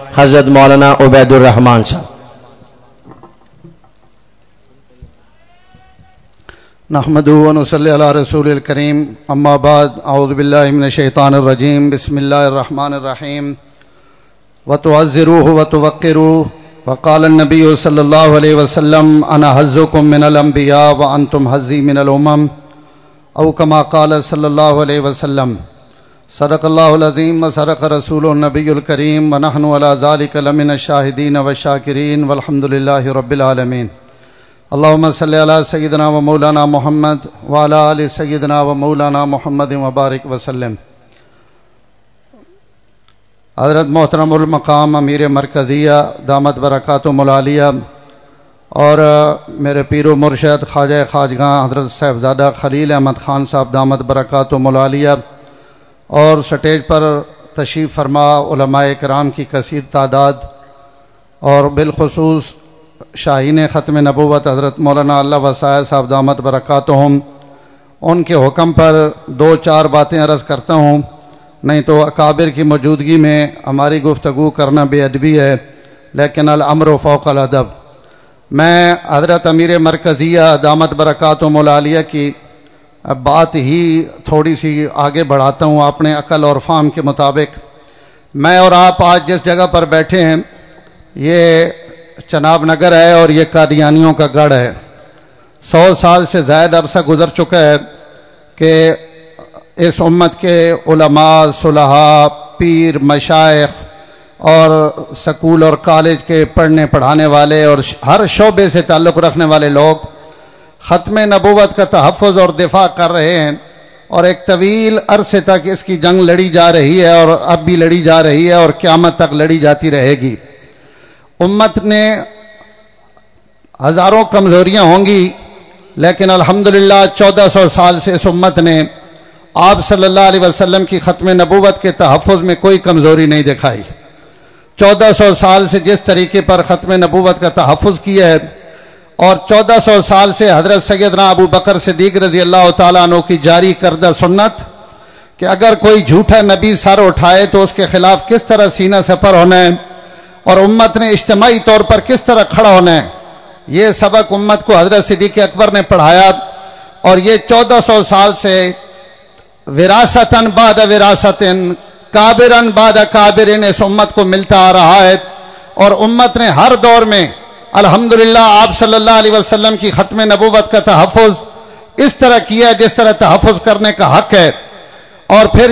حضرت مولانا عبید الرحمان صاحب. نحمدہ و نصلی علی رسول الکریم، اما بعد، اعوذ باللہ من الشیطان الرجیم، بسم اللہ الرحمن الرحیم. وتعزروہ وتوقروہ، وقال النبی صلی اللہ علیہ وسلم انا حظکم من الانبیاء وانتم حظی من الامم، او کما قال صلی اللہ علیہ وسلم. صدق اللہ العظیم وصدق رسول النبی الکریم، ونحن علی ذلک لمن الشاہدین والشاکرین، والحمد للہ رب العالمین. اللہم صلی علی سیدنا و مولانا محمد وعلی آل سیدنا و مولانا محمد وبارک وسلم. حضرت محترم المقام امیر مرکزیہ دامت برکاتہم العالیہ اور میرے پیر و مرشد خواجہ خواجگاں حضرت صاحبزادہ خلیل احمد خان صاحب دامت برکاتہم العالیہ، اور سٹیج پر تشریف فرما علماء کرام کی کثیر تعداد، اور بالخصوص شاہین ختم نبوت حضرت مولانا اللہ وسائے صاحب دامت برکاتہم، ان کے حکم پر 2-4 باتیں عرض کرتا ہوں، نہیں تو اکابر کی موجودگی میں ہماری گفتگو کرنا بے ادبی ہے، لیکن الامر فوق الادب. میں حضرت امیر مرکزیہ دامت برکاتہم العالیہ کی بات ہی تھوڑی سی آگے بڑھاتا ہوں اپنے عقل اور فہم کے مطابق. میں اور آپ آج جس جگہ پر بیٹھے ہیں یہ چناب نگر ہے، اور یہ قادیانیوں کا گڑھ ہے. 100 سال سے زائد عرصہ گزر چکا ہے کہ اس امت کے علماء، صلحاء، پیر، مشائخ اور سکول اور کالج کے پڑھنے پڑھانے والے اور ہر شعبے سے تعلق رکھنے والے لوگ ختم نبوت کا تحفظ اور دفاع کر رہے ہیں، اور ایک طویل عرصے تک اس کی جنگ لڑی جا رہی ہے، اور اب بھی لڑی جا رہی ہے، اور قیامت تک لڑی جاتی رہے گی. امت نے ہزاروں کمزوریاں ہوں گی، لیکن الحمدللہ 1400 سال سے اس امت نے آپ صلی اللہ علیہ وسلم کی ختم نبوت کے تحفظ میں کوئی کمزوری نہیں دکھائی. 1400 سال سے جس طریقے پر ختم نبوت کا تحفظ کیا ہے، اور 1400 سال سے حضرت سیدنا ابو بکر صدیق رضی اللہ تعالیٰ عنہ کی جاری کردہ سنت کہ اگر کوئی جھوٹا نبی سر اٹھائے تو اس کے خلاف کس طرح سینہ سپر ہونا ہے، اور امت نے اجتماعی طور پر کس طرح کھڑا ہونا ہے، یہ سبق امت کو حضرت صدیق اکبر نے پڑھایا. اور یہ 1400 سال سے وراثتاً بعد وراثتاً، کابراً بعد کابرن اس امت کو ملتا آ رہا ہے. اور امت نے ہر دور میں الحمدللہ آپ صلی اللہ علیہ وسلم کی ختم نبوت کا تحفظ اس طرح کیا ہے جس طرح تحفظ کرنے کا حق ہے. اور پھر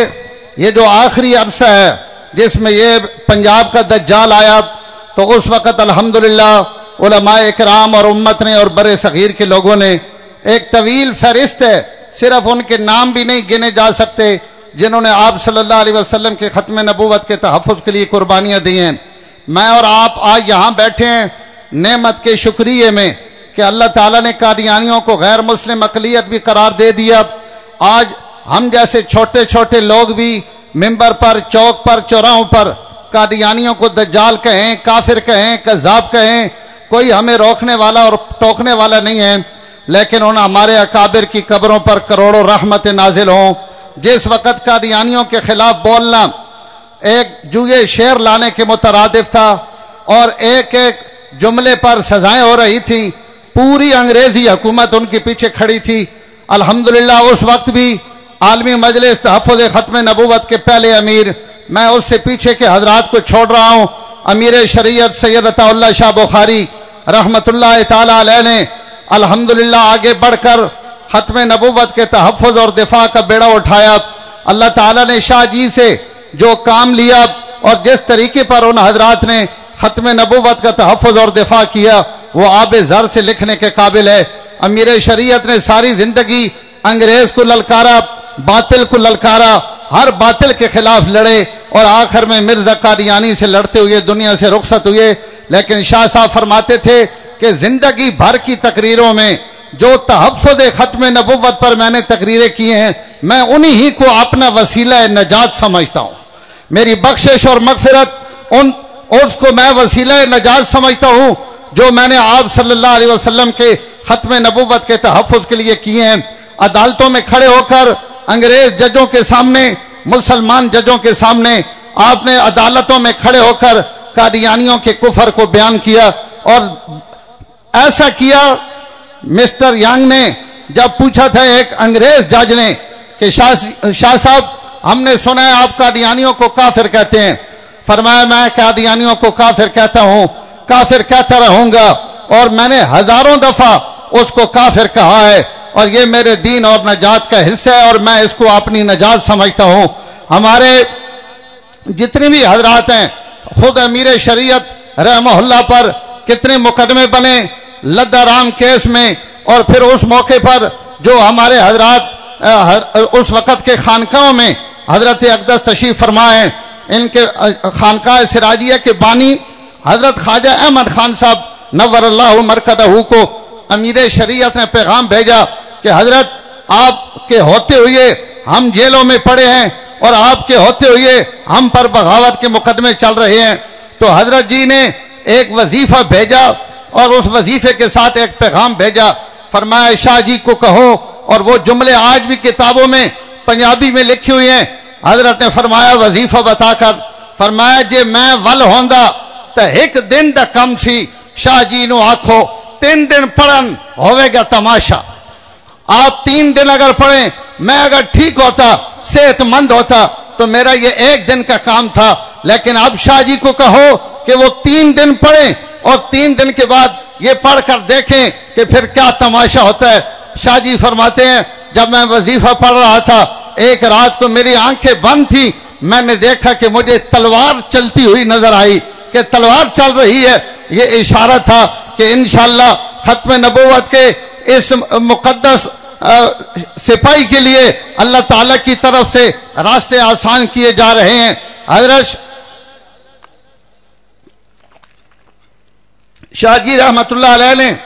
یہ جو آخری عرصہ ہے جس میں یہ پنجاب کا دجال آیا، تو اس وقت الحمدللہ علماء اکرام اور امت نے اور بر صغیر کے لوگوں نے ایک طویل فہرست ہے، صرف ان کے نام بھی نہیں گنے جا سکتے جنہوں نے آپ صلی اللہ علیہ وسلم کے ختم نبوت کے تحفظ کے لیے قربانیاں دی ہیں. میں اور آپ آج یہاں بیٹھے ہیں نعمت کے شکریہ میں کہ اللہ تعالیٰ نے قادیانیوں کو غیر مسلم اقلیت بھی قرار دے دیا. آج ہم جیسے چھوٹے چھوٹے لوگ بھی ممبر پر، چوک پر، چوراہوں پر قادیانیوں کو دجال کہیں، کافر کہیں، کذاب کہیں، کوئی ہمیں روکنے والا اور ٹوکنے والا نہیں ہے. لیکن ان ہمارے اکابر کی قبروں پر کروڑوں رحمت نازل ہوں. جس وقت قادیانیوں کے خلاف بولنا ایک جوئے شیر لانے کے مترادف تھا، اور ایک ایک جملے پر سزائیں ہو رہی تھیں، پوری انگریزی حکومت ان کے پیچھے کھڑی تھی. الحمدللہ اس وقت بھی عالمی مجلس تحفظ ختم نبوت کے پہلے امیر، میں اس سے پیچھے کے حضرات کو چھوڑ رہا ہوں، امیر شریعت سید عطا اللہ شاہ بخاری رحمۃ اللہ تعالی علیہ نے الحمدللہ آگے بڑھ کر ختم نبوت کے تحفظ اور دفاع کا بیڑا اٹھایا. اللہ تعالیٰ نے شاہ جی سے جو کام لیا اور جس طریقے پر ان حضرات نے ختم نبوت کا تحفظ اور دفاع کیا، وہ آب زر سے لکھنے کے قابل ہے. امیر شریعت نے ساری زندگی انگریز کو للکارا، باطل کو للکارا، ہر باطل کے خلاف لڑے، اور آخر میں مرزا قادیانی سے لڑتے ہوئے دنیا سے رخصت ہوئے. لیکن شاہ صاحب فرماتے تھے کہ زندگی بھر کی تقریروں میں جو تحفظ ختم نبوت پر میں نے تقریریں کی ہیں، میں انہی ہی کو اپنا وسیلہ نجات سمجھتا ہوں. میری بخشش اور مغفرت اس کو میں وسیلہ نجات سمجھتا ہوں جو میں نے آپ صلی اللہ علیہ وسلم کے ختم نبوت کے تحفظ کے لیے کیے ہیں. عدالتوں میں کھڑے ہو کر انگریز ججوں کے سامنے، مسلمان ججوں کے سامنے آپ نے عدالتوں میں کھڑے ہو کر قادیانیوں کے کفر کو بیان کیا، اور ایسا کیا مسٹر یانگ نے جب پوچھا تھا ایک انگریز جج نے کہ شاہ صاحب ہم نے سنا ہے آپ قادیانیوں کو کافر کہتے ہیں، فرمایا میں قادیانیوں کو کافر کہتا ہوں، کافر کہتا رہوں گا، اور میں نے ہزاروں دفعہ اس کو کافر کہا ہے، اور یہ میرے دین اور نجات کا حصہ ہے، اور میں اس کو اپنی نجات سمجھتا ہوں۔ ہمارے جتنے بھی حضرات ہیں، خود امیر شریعت رحمہ اللہ پر کتنے مقدمے بنے لدہ رام کیس میں، اور پھر اس موقع پر جو ہمارے حضرات اس وقت کے خانقاہوں میں حضرت اقدس تشریف فرمائے، ان کے خانقاہ سراجیہ کے بانی حضرت خواجہ احمد خان صاحب نور اللہ مرکزہ کو امیر شریعت نے پیغام بھیجا کہ حضرت آپ کے ہوتے ہوئے ہم جیلوں میں پڑے ہیں، اور آپ کے ہوتے ہوئے ہم پر بغاوت کے مقدمے چل رہے ہیں۔ تو حضرت جی نے ایک وظیفہ بھیجا، اور اس وظیفے کے ساتھ ایک پیغام بھیجا، فرمایا شاہ جی کو کہو، اور وہ جملے آج بھی کتابوں میں پنجابی میں لکھی ہوئی ہیں۔ حضرت نے فرمایا وظیفہ بتا کر، فرمایا جے میں ول ہوندا تو ایک دن دا کم سی، شاہ جی نو آکھو 3 دن پڑھن ہوئے گا تماشا۔ آپ 3 دن اگر پڑھیں، میں اگر ٹھیک ہوتا، صحت مند ہوتا، تو میرا یہ 1 دن کا کام تھا، لیکن اب شاہ جی کو کہو کہ وہ 3 دن پڑھیں، اور 3 دن کے بعد یہ پڑھ کر دیکھیں کہ پھر کیا تماشا ہوتا ہے۔ شاہ جی فرماتے ہیں جب میں وظیفہ پڑھ رہا تھا، ایک رات کو میری آنکھیں بند تھی، میں نے دیکھا کہ مجھے تلوار چلتی ہوئی نظر آئی، کہ تلوار چل رہی ہے۔ یہ اشارہ تھا کہ انشاءاللہ ختم نبوت کے اس مقدس سپاہی کے لیے اللہ تعالیٰ کی طرف سے راستے آسان کیے جا رہے ہیں۔ حضرت شاہ جی رحمت اللہ علیہ نے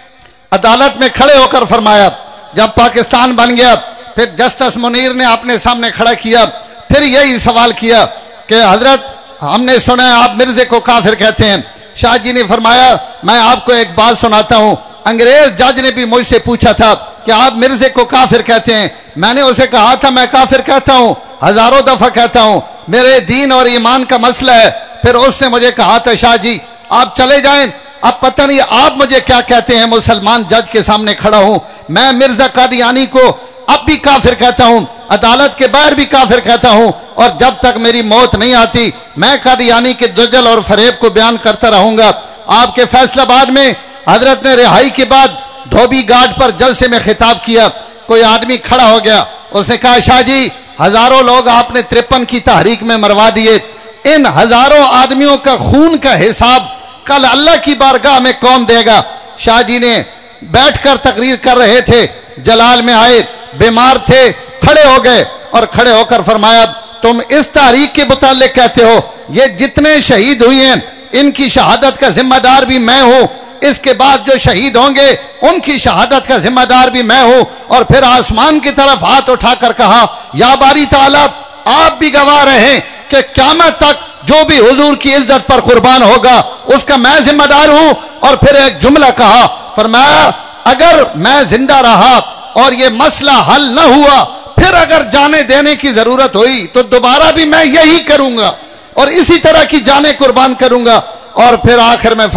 عدالت میں کھڑے ہو کر فرمایا، جب پاکستان بن گیا، پھر جسٹس منیر نے اپنے سامنے کھڑا کیا، پھر یہی سوال کیا کہ حضرت ہم نے سنا ہے آپ مرزے کو کافر کہتے ہیں۔ شاہ جی نے فرمایا میں آپ کو ایک بات سناتا ہوں، انگریز جج نے بھی مجھ سے پوچھا تھا کہ آپ مرزے کو کافر کہتے ہیں، میں نے اسے کہا تھا میں کافر کہتا ہوں، ہزاروں دفعہ کہتا ہوں، میرے دین اور ایمان کا مسئلہ ہے۔ پھر اس نے مجھے کہا تھا شاہ جی آپ چلے جائیں، اب پتہ نہیں آپ مجھے کیا کہتے ہیں، مسلمان جج کے سامنے کھڑا ہوں، میں مرزا قادیانی کو اب بھی کافر کہتا ہوں، عدالت کے باہر بھی کافر کہتا ہوں، اور جب تک میری موت نہیں آتی میں قادیانی کے دجل اور فریب کو بیان کرتا رہوں گا۔ آپ کے فیصلہ آباد میں حضرت نے رہائی کے بعد دھوبی گھاٹ پر جلسے میں خطاب کیا، کوئی آدمی کھڑا ہو گیا، اس نے کہا شاہ جی ہزاروں لوگ آپ نے 53 کی تحریک میں مروا دیے، ان ہزاروں آدمیوں کا خون کا حساب کل اللہ کی بارگاہ میں کون دے گا؟ شاہ جی نے بیٹھ کر تقریر کر رہے تھے، جلال میں آئے، بیمار تھے، کھڑے ہو گئے، اور کھڑے ہو کر فرمایا تم اس تحریک کے متعلق کہتے ہو یہ جتنے شہید ہوئی ہیں ان کی شہادت کا ذمہ دار بھی میں ہوں، اس کے بعد جو شہید ہوں گے ان کی شہادت کا ذمہ دار بھی میں ہوں، اور پھر آسمان کی طرف ہاتھ اٹھا کر کہا یا باری تعالیٰ آپ بھی گواہ رہیں کہ قیامت تک جو بھی حضور کی عزت پر قربان ہوگا اس کا میں ذمہ دار ہوں۔ اور پھر ایک جملہ کہا، فرمایا اگر میں زندہ رہا اور یہ مسئلہ حل نہ ہوا، پھر اگر جانیں دینے کی ضرورت ہوئی تو دوبارہ بھی میں یہی کروں گا اور اسی طرح کی جانیں قربان کروں گا۔ اور پھر آخر میں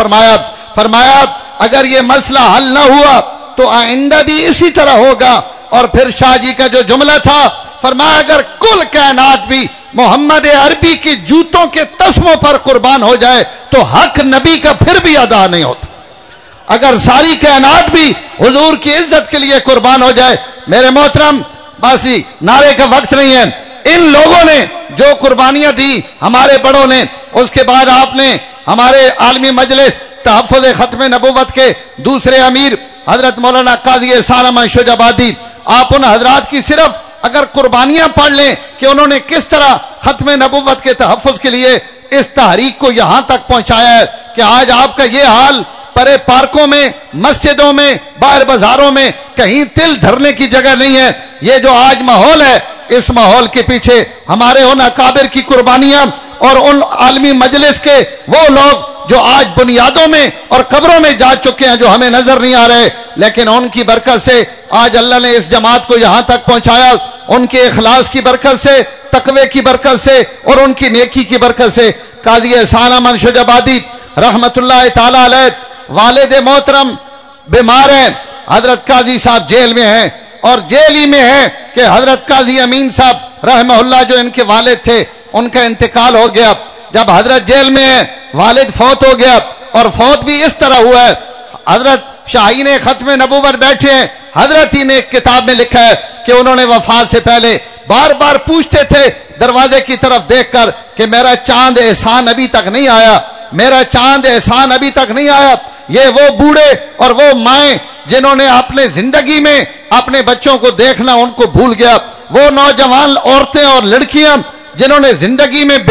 فرمایا اگر یہ مسئلہ حل نہ ہوا تو آئندہ بھی اسی طرح ہوگا۔ اور پھر شاہ جی کا جو جملہ تھا، فرمایا اگر کل کائنات بھی محمد عربی کی جوتوں کے تسموں پر قربان ہو جائے تو حق نبی کا پھر بھی ادا نہیں ہوتا۔ اگر ساری کائنات بھی حضور کی عزت کے لیے قربان ہو جائے، میرے محترم باسی نعرے کا وقت نہیں ہے، ان لوگوں نے جو قربانیاں دی ہمارے بڑوں نے، اس کے بعد آپ نے ہمارے عالمی مجلس تحفظ ختم نبوت کے دوسرے امیر حضرت مولانا قاضی احسان احمد شجابادی، آپ ان حضرات کی صرف اگر قربانیاں پڑھ لیں کہ انہوں نے کس طرح ختم نبوت کے تحفظ کے لیے اس تحریک کو یہاں تک پہنچایا ہے کہ آج آپ کا یہ حال پرے پارکوں میں، مسجدوں میں، باہر بازاروں میں کہیں تل دھرنے کی جگہ نہیں ہے۔ یہ جو آج ماحول ہے، اس ماحول کے پیچھے ہمارے ان اکابر کی قربانیاں اور ان عالمی مجلس کے وہ لوگ جو آج بنیادوں میں اور قبروں میں جا چکے ہیں جو ہمیں نظر نہیں آ رہے، لیکن ان کی برکت سے آج اللہ نے اس جماعت کو یہاں تک پہنچایا، ان کے اخلاص کی برکت سے तकवे की बरकत से और उनकी नेकी की बरकत से काजी एहसान अमन शुजाबादी रहमतुल्लाह ताला अलैह वालिद मोहतरम बीमार हैं। हजरत काजी साहब जेल में हैं और जेल ही में है कि हजरत काजी अमीन साहब रहमहुल्लाह जो इनके वालिद थे उनका इंतकाल हो गया। जब हजरत जेल में है, वालिद फौत हो गया और फौत भी इस तरह हुआ है। हजरत शाहीन खत्म नबूवत बैठे हैं। हजरत ही ने एक किताब में लिखा है कि उन्होंने वफात से पहले बार बार पूछते थे दरवाजे की तरफ देखकर कि मेरा चांद एहसान अभी तक नहीं आया, मेरा चांद एहसान अभी तक नहीं आया। ये वो बूढ़े और वो माएं जिन्होंने अपने जिंदगी में अपने बच्चों को देखना उनको भूल गया, वो नौजवान औरतें और लड़कियां जिन्होंने जिंदगी में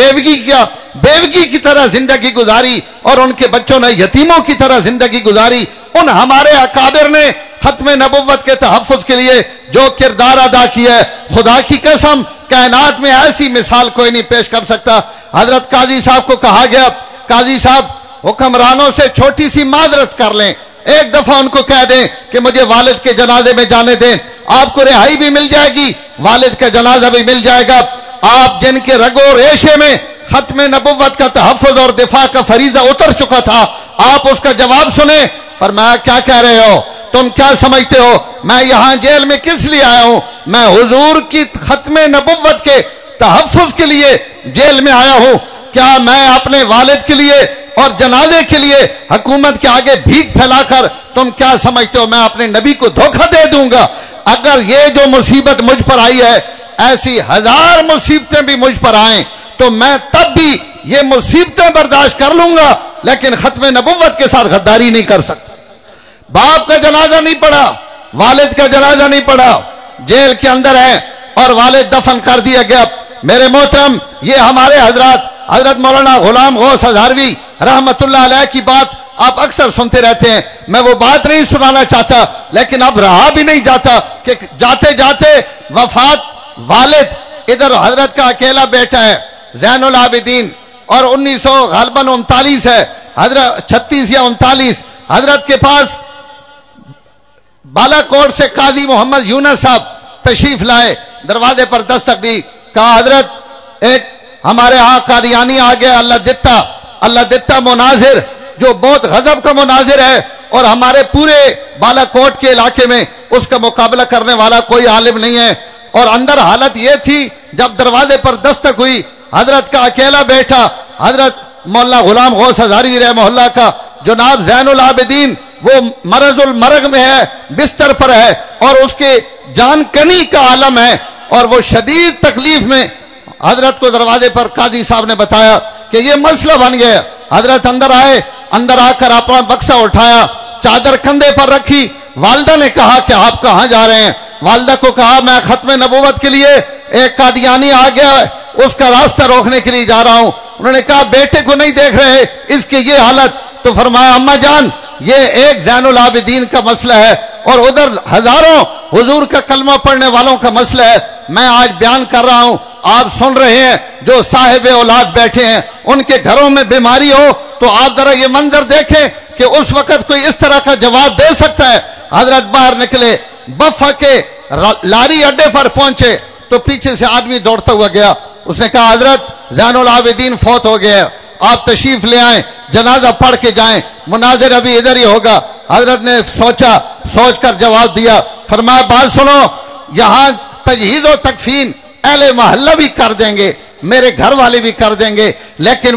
बेवगी की तरह जिंदगी गुजारी और उनके बच्चों ने यतीमों की तरह जिंदगी गुजारी, उन हमारे अकाबिर ने खत्म नबुव्वत के तहफ़्फ़ुज़ के लिए जो किरदार अदा किया है, खुदा की कसम कायनात में ऐसी मिसाल कोई नहीं पेश कर सकता। हजरत काजी साहब को कहा गया, काजी साहब हुक्मरानों से छोटी सी माजरत कर लें, एक दफा उनको कह दें कि मुझे वालिद के जनाजे में जाने दें, आपको रिहाई भी मिल जाएगी, वालिद का जनाजा भी मिल जाएगा। आप जिनके रगो रेशे में खत्म नबुव्वत का तहफ़्फ़ुज़ और दिफा का फरीजा उतर चुका था, आप उसका जवाब सुने। पर मैं क्या कह रहे हो, तुम क्या समझते हो मैं यहां जेल में किस लिए आया हूं? मैं हुजूर की खत्म नबुव्वत के तहफ़्फ़ुज़ के लिए जेल में आया हूं। क्या मैं अपने वालिद के लिए और जनाजे के लिए हुकूमत के आगे भीख फैलाकर तुम क्या समझते हो मैं अपने नबी को धोखा दे दूंगा? अगर ये जो मुसीबत मुझ पर आई है, ऐसी हजार मुसीबतें भी मुझ पर आए तो मैं तब भी ये मुसीबतें बर्दाश्त कर लूंगा, लेकिन खत्म नबुव्वत के साथ गद्दारी नहीं कर सकता। बाप का जनाजा नहीं पड़ा, वालिद का जनाजा नहीं पड़ा, जेल के अंदर है और वालिद दफन कर दिया गया। मेरे मोहतरम, ये हमारे हजरत मौलाना गुलाम गौस हज़ारवी रहमतुल्लाह अलैह की बात आप अक्सर सुनते रहते हैं। मैं वो बात नहीं सुनाना चाहता, लेकिन अब रहा भी नहीं जाता कि जाते जाते वफात वालिद, इधर हजरत का अकेला बेटा है ज़ैनुल आबिदीन और 1939 है, हजरत 36 या 39, हजरत के पास बालाकोट से काजी मोहम्मद यूनुस साहब तशरीफ लाए, दरवाजे पर दस्तक दी, कहा हजरत एक हमारे यहाँ कादियानी आ गया, अल्लाह दित्ता मुनाजिर जो बहुत गजब का मुनाजिर है और हमारे पूरे बालाकोट के इलाके में उसका मुकाबला करने वाला कोई आलिम नहीं है। और अंदर हालत यह थी, जब दरवाजे पर दस्तक हुई, हजरत का अकेला बेटा हजरत मौलाना गुलाम गौस हज़ारवी रहमहुल्लाह का जनाब ज़ैनुल आबिदीन वो मरजुल मरग में है, बिस्तर पर है और उसके जान कनी का आलम है और वो शदीद तकलीफ में। हजरत को दरवाजे पर काजी साहब ने बताया कि ये मसला बन गया। हजरत अंदर आए, अंदर आकर अपना बक्सा उठाया, चादर कंधे पर रखी। वालदा ने कहा कि आप कहाँ जा रहे हैं? वालदा को कहा मैं खत्म नबुव्वत के लिए, एक कादियानी आ गया है, उसका रास्ता रोकने के लिए जा रहा हूं। उन्होंने कहा बेटे को नहीं देख रहे, इसकी ये हालत? तो फरमाया अम्मा जान, ये एक ज़ैनुल आबिदीन का मसला है और उधर हजारों हुजूर का कलमा पढ़ने वालों का मसला है। मैं आज बयान कर रहा हूं, आप सुन रहे हैं। जो साहिब औलाद बैठे हैं उनके घरों में बीमारी हो तो आप जरा ये मंजर देखें कि उस वक्त कोई इस तरह का जवाब दे सकता है। हजरत बाहर निकले, बफा के लारी अड्डे पर पहुंचे तो पीछे से आदमी दौड़ता हुआ गया। उसने कहा हजरत ज़ैनुल आबिदीन फौत हो गया, आप तशरीफ ले आए, जनाजा पढ़ के जाएं, मुनाजिर अभी इधर ही होगा। हजरत ने सोचकर जवाब दिया, फरमाया बात सुनो, यहां तजहीज़ और तकफीन अहले मोहल्ला भी कर देंगे, मेरे घर वाले भी कर देंगे, लेकिन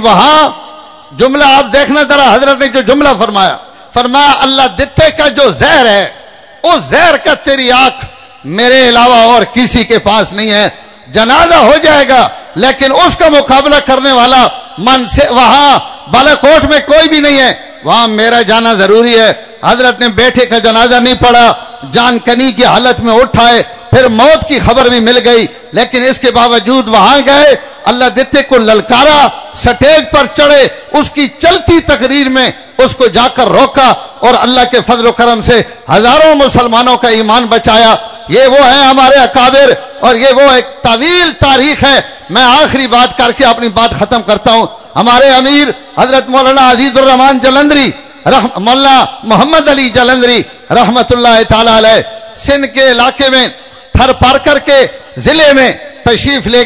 वहां जुमला आप देखना जरा, हजरत ने जो जुमला फरमाया अल्लाह दित्ते का जो जहर है, उस जहर का तेरी आंख मेरे अलावा और किसी के पास नहीं है। जनाजा हो जाएगा लेकिन उसका मुकाबला करने वाला मन से वहां बालाकोट में कोई भी नहीं है, वहां मेरा जाना जरूरी है। हजरत ने बेटे का जनाजा नहीं पढ़ा, जान कनी की हालत में उठाए, फिर मौत की खबर भी मिल गई, लेकिन इसके बावजूद वहां गए, अल्लाह दित्ते को ललकारा, स्टेज पर चढ़े, उसकी चलती तकरीर में उसको जाकर रोका और अल्लाह के फजल करम से हजारों मुसलमानों का ईमान बचाया। ये वो है हमारे अकाबिर और ये वो एक तवील तारीख है। मैं आखिरी बात करके अपनी बात खत्म करता हूं। हमारे अमीर हजरत मौलाना अजीजुर रहमान जलंधरी, मौलाना मोहम्मद अली जलंधरी रहमतुल्लाह ताला अलैह सिंध के इलाके में थर पार करके जिले में तशरीफ ले गए।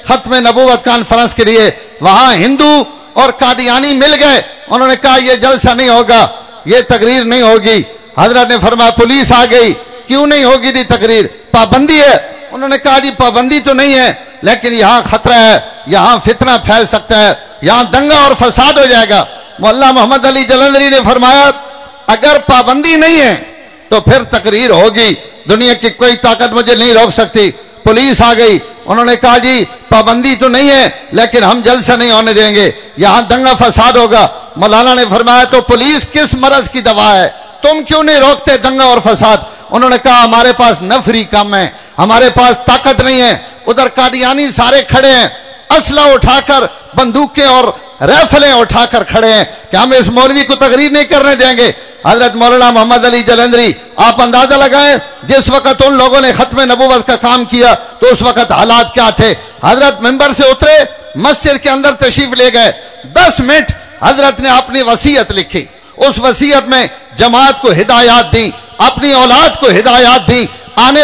ختم نبوت کانفرنس کے لیے، وہاں ہندو اور قادیانی مل گئے، انہوں نے کہا یہ جلسہ نہیں ہوگا، یہ تقریر نہیں ہوگی۔ حضرت نے فرمایا پولیس آ گئی، کیوں نہیں ہوگی دی تقریر؟ پابندی ہے۔ انہوں نے کہا جی پابندی تو نہیں ہے، لیکن یہاں خطرہ ہے، یہاں فتنہ پھیل سکتا ہے، یہاں دنگا اور فساد ہو جائے گا۔ مولانا محمد علی جلندری نے فرمایا اگر پابندی نہیں ہے تو پھر تقریر ہوگی، دنیا کی کوئی طاقت مجھے نہیں روک سکتی۔ پولیس آ گئی، انہوں نے کہا جی پابندی تو نہیں ہے لیکن ہم جلسہ نہیں ہونے دیں گے، یہاں دنگا فساد ہوگا۔ مولانا نے فرمایا تو پولیس کس مرض کی دوا ہے، تم کیوں نہیں روکتے دنگا اور فساد؟ انہوں نے کہا ہمارے پاس نفری کم ہے، ہمارے پاس طاقت نہیں ہے۔ ادھر قادیانی سارے کھڑے ہیں، اسلحہ اٹھا کر، بندوقیں اور ریفلیں اٹھا کر کھڑے ہیں کہ ہم اس مولوی کو تقریر نہیں کرنے دیں گے۔ حضرت مولانا محمد علی جلندری، آپ اندازہ لگائیں جس وقت ان لوگوں نے ختم نبوت کا کام کیا تو اس وقت حالات کیا تھے۔ حضرت ممبر سے اترے، مسجد کے اندر تشریف لے گئے، 10 منٹ حضرت نے اپنی وصیت لکھی، اس وصیت میں جماعت کو ہدایات دی، اپنی اولاد کو ہدایات دی، آنے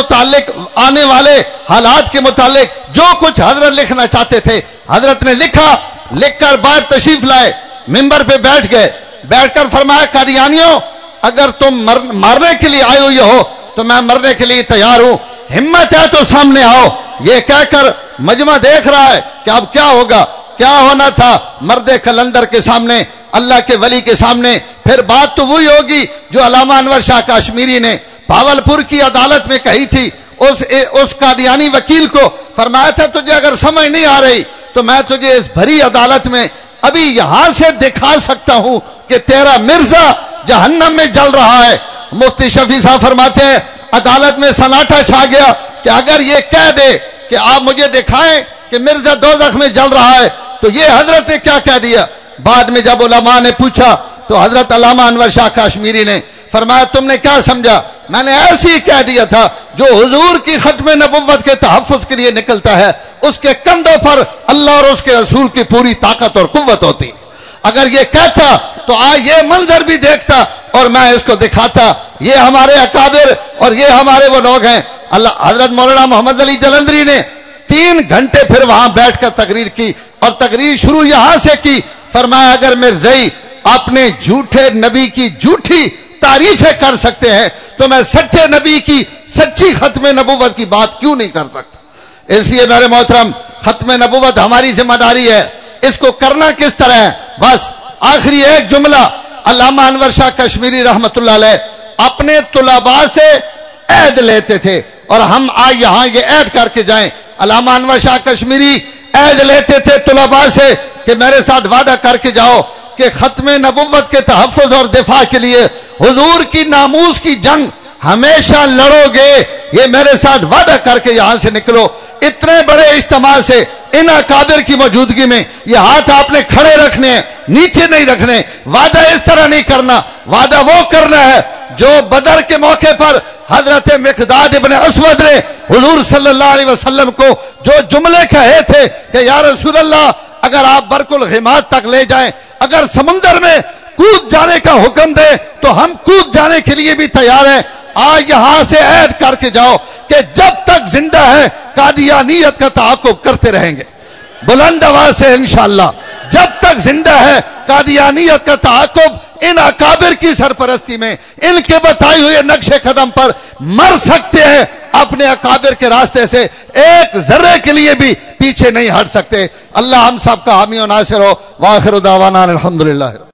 والے حالات کے متعلق جو کچھ حضرت لکھنا چاہتے تھے حضرت نے لکھا، لکھ کر باہر تشریف لائے، ممبر پہ بیٹھ گئے، بیٹھ کر فرمایا قادیانیوں اگر تم مارنے کے لیے آئے ہوئے ہو تو میں مرنے کے لیے تیار ہوں، ہمت ہے تو سامنے آؤ۔ یہ کہہ کر مجمع دیکھ رہا ہے کہ اب کیا ہوگا، کیا ہونا تھا مرد قلندر کے سامنے، اللہ کے ولی کے سامنے پھر بات تو وہی ہوگی جو علامہ انور شاہ کاشمیری نے بھاولپور کی عدالت میں کہی تھی۔ اس قادیانی وکیل کو فرمایا تھا تجھے اگر سمجھ نہیں آ رہی تو میں تجھے اس بھری عدالت میں ابھی یہاں سے دکھا سکتا ہوں کہ تیرا مرزا جہنم میں جل رہا ہے۔ مفتی شفیع صاحب فرماتے ہیں عدالت میں سناٹا چھا گیا کہ اگر یہ کہہ دے کہ آپ مجھے دکھائیں کہ مرزا دوزخ میں جل رہا ہے تو یہ حضرت نے کیا کہہ دیا۔ بعد میں جب علماء نے پوچھا تو حضرت علامہ انور شاہ کاشمیری نے فرمایا تم نے کیا سمجھا؟ میں نے ایسے ہی کہہ دیا تھا جو حضور کی ختم نبوت کے تحفظ کے لیے نکلتا ہے اس کے کندھوں پر اللہ اور اس کے رسول کی پوری طاقت اور قوت ہوتی۔ اگر یہ کہتا تو آج یہ منظر بھی دیکھتا اور میں اس کو دکھاتا، یہ ہمارے اکابر اور یہ ہمارے وہ لوگ ہیں۔ اللہ حضرت مولانا محمد علی جلندری نے 3 گھنٹے پھر وہاں بیٹھ کر تقریر کی اور تقریر شروع یہاں سے کی۔ فرمایا اگر مرزائی اپنے جھوٹے نبی کی جھوٹی تعریفیں کر سکتے ہیں تو میں سچے نبی کی سچی ختم نبوت کی بات کیوں نہیں کر سکتا؟ اس لیے میرے محترم ختم نبوت ہماری ذمہ داری ہے، اس کو کرنا کس طرح ہے؟ بس آخری ایک جملہ، علامہ انور شاہ کشمیری رحمت اللہ علیہ اپنے طلباء سے عہد لیتے تھے اور ہم آج یہاں یہ عہد کر کے جائیں۔ علامہ انور شاہ کشمیری عہد لیتے تھے طلباء سے کہ میرے ساتھ وعدہ کر کے جاؤ کہ ختم نبوت کے تحفظ اور دفاع کے لیے حضور کی ناموس کی جنگ ہمیشہ لڑو گے، یہ میرے ساتھ وعدہ کر کے یہاں سے نکلو۔ اتنے بڑے اجتماع سے ان اکابر کی موجودگی میں یہ ہاتھ آپ نے کھڑے رکھنے ہیں، نیچے نہیں رکھنے۔ وعدہ اس طرح نہیں کرنا، وعدہ وہ کرنا ہے جو بدر کے موقع پر حضرت مقداد ابن اسود نے حضور صلی اللہ علیہ وسلم کو جو جملے کہے تھے کہ یا رسول اللہ اگر آپ برق الغماد تک لے جائیں، اگر سمندر میں کود جانے کا حکم دے تو ہم کود جانے کے لیے بھی تیار ہیں۔ آج یہاں سے عہد کر کے جاؤ کہ جب تک زندہ ہے قادیانیت کا تعاقب کرتے رہیں گے، بلند آواز سے انشاءاللہ، جب تک زندہ ہے قادیانیت کا تعاقب ان اکابر کی سرپرستی میں، ان کے بتائے ہوئے نقش قدم پر مر سکتے ہیں، اپنے اکابر کے راستے سے ایک ذرے کے لیے بھی پیچھے نہیں ہٹ سکتے۔ اللہ ہم سب کا حامی و ناصر ہو۔ وآخر دعوانا الحمدللہ۔